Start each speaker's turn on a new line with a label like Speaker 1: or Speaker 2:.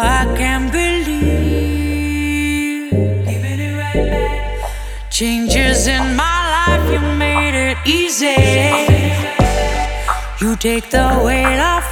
Speaker 1: I can't believe. Giving it right back. Changes in my life, you made it easy. You take the weight off